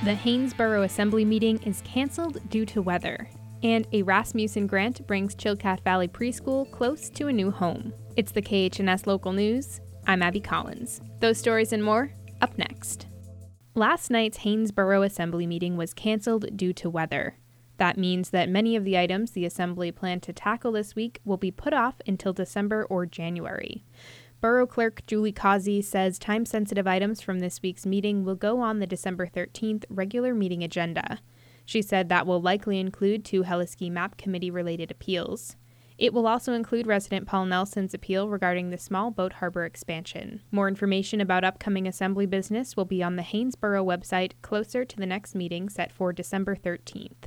The Haines Borough Assembly meeting is canceled due to weather. And a Rasmussen grant brings Chilkat Valley Preschool close to a new home. It's the KHNS Local News. I'm Abby Collins. Those stories and more, up next. Last night's Haines Borough Assembly meeting was canceled due to weather. That means that many of the items the Assembly planned to tackle this week will be put off until December or January. Borough Clerk Julie Causey says time-sensitive items from this week's meeting will go on the December 13th regular meeting agenda. She said that will likely include 2 Heliski Map Committee-related appeals. It will also include resident Paul Nelson's appeal regarding the small boat harbor expansion. More information about upcoming Assembly business will be on the Haines Borough website closer to the next meeting set for December 13th.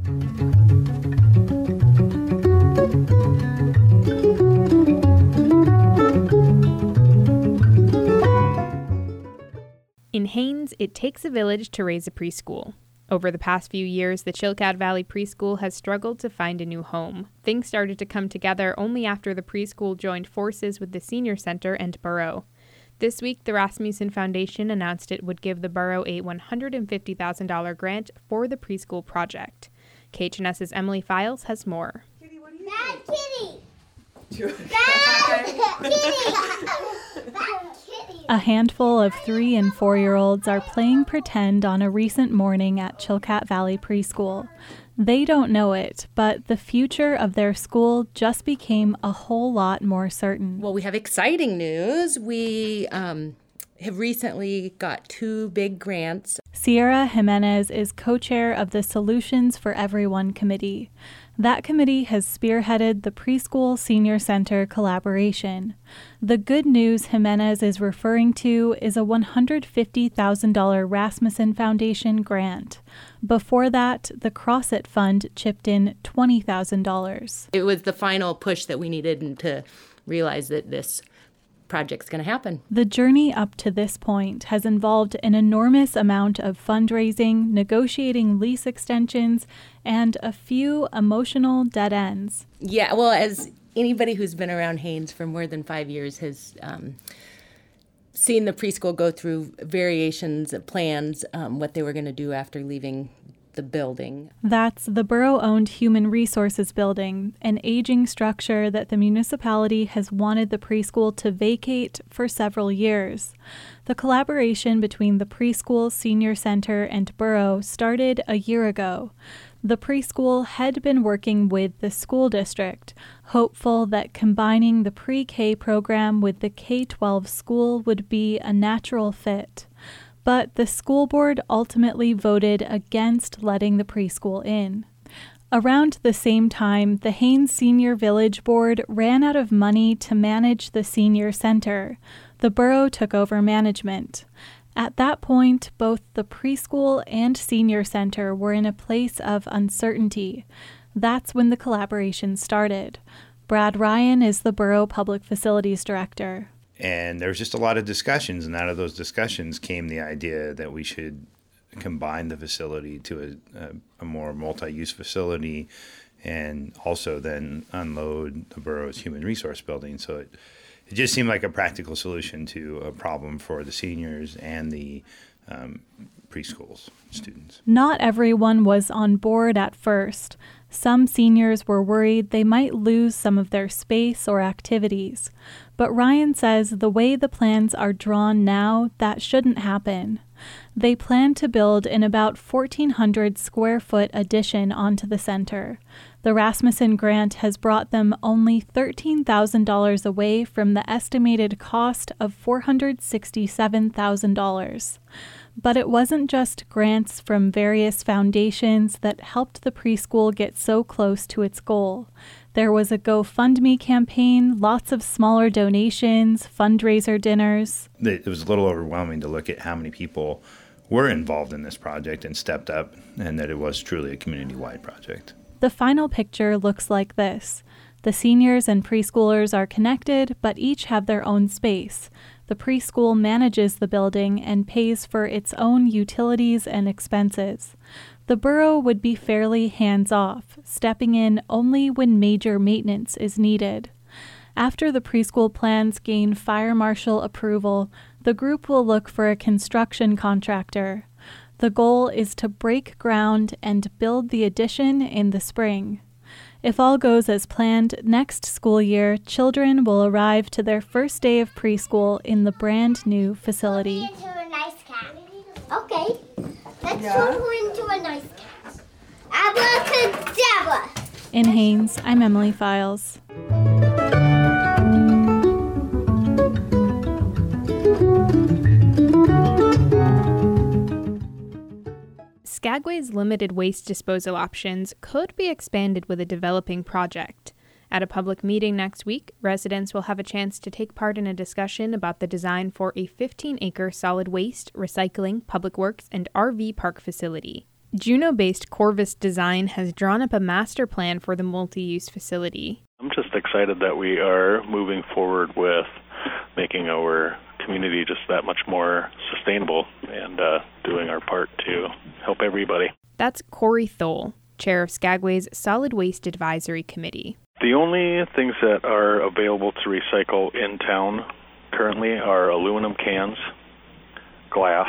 In Haines, it takes a village to raise a preschool. Over the past few years, the Chilkat Valley Preschool has struggled to find a new home. Things started to come together only after the preschool joined forces with the Senior Center and Borough. This week, the Rasmussen Foundation announced it would give the Borough a $150,000 grant for the preschool project. KHNS's Emily Files has more. Kitty, what are you Bad doing? kitty! Bad kitty! Bad kitty! A handful of 3- and 4-year-olds are playing pretend on a recent morning at Chilkat Valley Preschool. They don't know it, but the future of their school just became a whole lot more certain. Well, we have exciting news. We have recently got 2 big grants. Sierra Jimenez is co-chair of the Solutions for Everyone committee. That committee has spearheaded the Preschool Senior Center collaboration. The good news Jimenez is referring to is a $150,000 Rasmussen Foundation grant. Before that, the CrossIt Fund chipped in $20,000. It was the final push that we needed to realize that this project's going to happen. The journey up to this point has involved an enormous amount of fundraising, negotiating lease extensions, and a few emotional dead ends. Yeah, well, as anybody who's been around Haines for more than 5 years has seen the preschool go through variations of plans, what they were going to do after leaving the building. That's the borough-owned Human Resources Building, an aging structure that the municipality has wanted the preschool to vacate for several years. The collaboration between the preschool, senior center, and borough started a year ago. The preschool had been working with the school district, hopeful that combining the pre-K program with the K-12 school would be a natural fit. But the school board ultimately voted against letting the preschool in. Around the same time, the Haines Senior Village Board ran out of money to manage the senior center. The borough took over management. At that point, both the preschool and senior center were in a place of uncertainty. That's when the collaboration started. Brad Ryan is the borough public facilities director. And there was just a lot of discussions, and out of those discussions came the idea that we should combine the facility to a more multi-use facility and also then unload the borough's human resource building. So it just seemed like a practical solution to a problem for the seniors and the preschools students. Not everyone was on board at first. Some seniors were worried they might lose some of their space or activities. But Ryan says the way the plans are drawn now, that shouldn't happen. They plan to build an about 1,400 square foot addition onto the center. The Rasmussen grant has brought them only $13,000 away from the estimated cost of $467,000. But it wasn't just grants from various foundations that helped the preschool get so close to its goal. There was a GoFundMe campaign, lots of smaller donations, fundraiser dinners. It was a little overwhelming to look at how many people were involved in this project and stepped up, and that it was truly a community-wide project. The final picture looks like this. The seniors and preschoolers are connected, but each have their own space. The preschool manages the building and pays for its own utilities and expenses. The borough would be fairly hands-off, stepping in only when major maintenance is needed. After the preschool plans gain fire marshal approval, the group will look for a construction contractor. The goal is to break ground and build the addition in the spring. If all goes as planned, next school year, children will arrive to their first day of preschool in the brand new facility. Into a nice cat. Okay, let's turn her into a nice cat. Abracadabra! In Haines, I'm Emily Files. Skagway's limited waste disposal options could be expanded with a developing project. At a public meeting next week, residents will have a chance to take part in a discussion about the design for a 15-acre solid waste, recycling, public works, and RV park facility. Juneau-based Corvus Design has drawn up a master plan for the multi-use facility. I'm just excited that we are moving forward with making our community just that much more sustainable and doing our part to help everybody. That's Corey Thole, chair of Skagway's Solid Waste Advisory Committee. The only things that are available to recycle in town currently are aluminum cans, glass,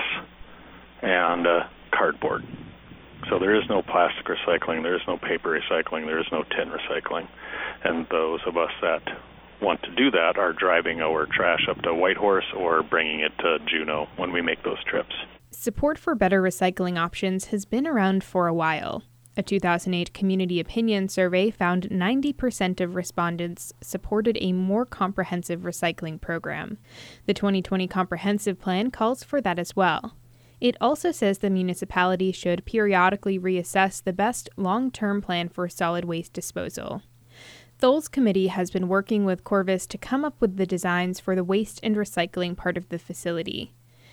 and cardboard. So there is no plastic recycling, there is no paper recycling, there is no tin recycling. And those of us that want to do that are driving our trash up to Whitehorse or bringing it to Juneau when we make those trips. Support for better recycling options has been around for a while. A 2008 community opinion survey found 90% of respondents supported a more comprehensive recycling program. The 2020 comprehensive plan calls for that as well. It also says the municipality should periodically reassess the best long-term plan for solid waste disposal. Thole's committee has been working with Corvus to come up with the designs for the waste and recycling part of the facility.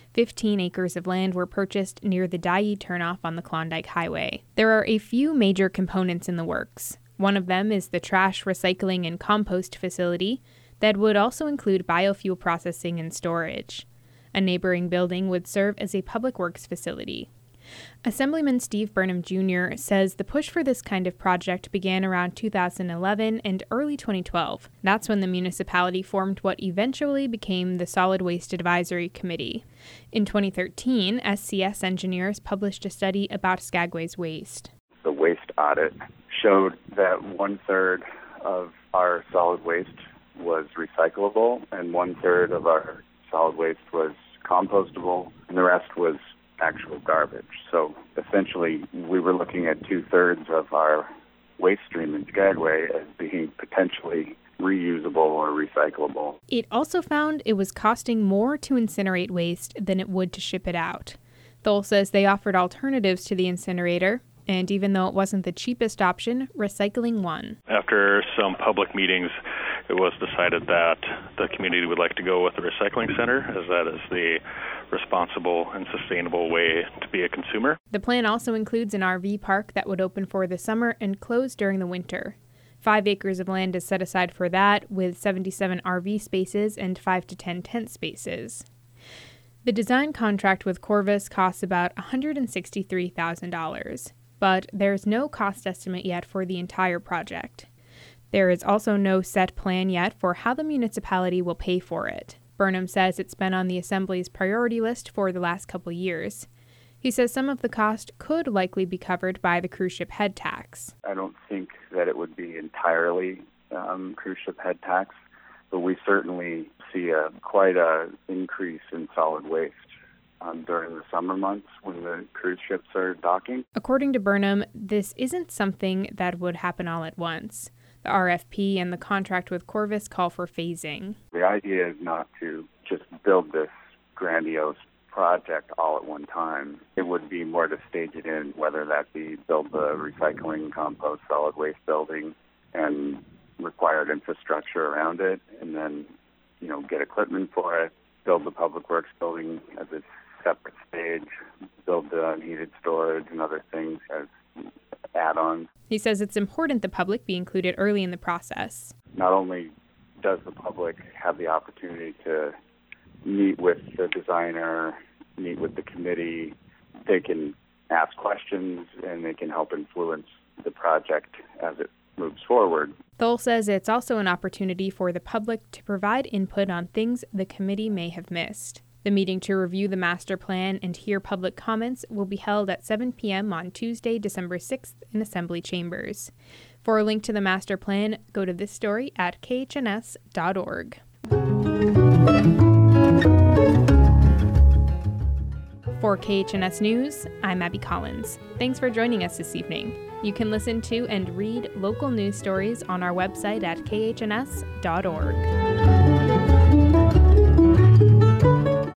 15 acres of land were purchased near the Dyea turnoff on the Klondike Highway. There are a few major components in the works. One of them is the trash recycling and compost facility that would also include biofuel processing and storage. A neighboring building would serve as a public works facility. Assemblyman Steve Burnham Jr. says the push for this kind of project began around 2011 and early 2012. That's when the municipality formed what eventually became the Solid Waste Advisory Committee. In 2013, SCS engineers published a study about Skagway's waste. The waste audit showed that 1/3 of our solid waste was recyclable and 1/3 of our solid waste was compostable and the rest was actual garbage. So essentially, we were looking at 2/3 of our waste stream in Skagway as being potentially reusable or recyclable. It also found it was costing more to incinerate waste than it would to ship it out. Thole says they offered alternatives to the incinerator, and even though it wasn't the cheapest option, recycling won. After some public meetings, it was decided that the community would like to go with the recycling center, as that is the responsible and sustainable way to be a consumer. The plan also includes an RV park that would open for the summer and close during the winter. 5 acres of land is set aside for that, with 77 RV spaces and 5 to 10 tent spaces. The design contract with Corvus costs about $163,000, but there's no cost estimate yet for the entire project. There is also no set plan yet for how the municipality will pay for it. Burnham says it's been on the Assembly's priority list for the last couple years. He says some of the cost could likely be covered by the cruise ship head tax. I don't think that it would be entirely cruise ship head tax, but we certainly see quite an increase in solid waste during the summer months when the cruise ships are docking. According to Burnham, this isn't something that would happen all at once. The RFP and the contract with Corvus call for phasing. The idea is not to just build this grandiose project all at one time. It would be more to stage it in, whether that be build the recycling, compost, solid waste building and required infrastructure around it, and then, get equipment for it, build the public works building as a separate stage, build the unheated storage and other things as add-ons. He says it's important the public be included early in the process. Not only does the public have the opportunity to meet with the designer, meet with the committee, they can ask questions and they can help influence the project as it moves forward. Thole says it's also an opportunity for the public to provide input on things the committee may have missed. The meeting to review the master plan and hear public comments will be held at 7 p.m. on Tuesday, December 6th in Assembly Chambers. For a link to the master plan, go to this story at khns.org. For KHNS News, I'm Abby Collins. Thanks for joining us this evening. You can listen to and read local news stories on our website at kHNS.org.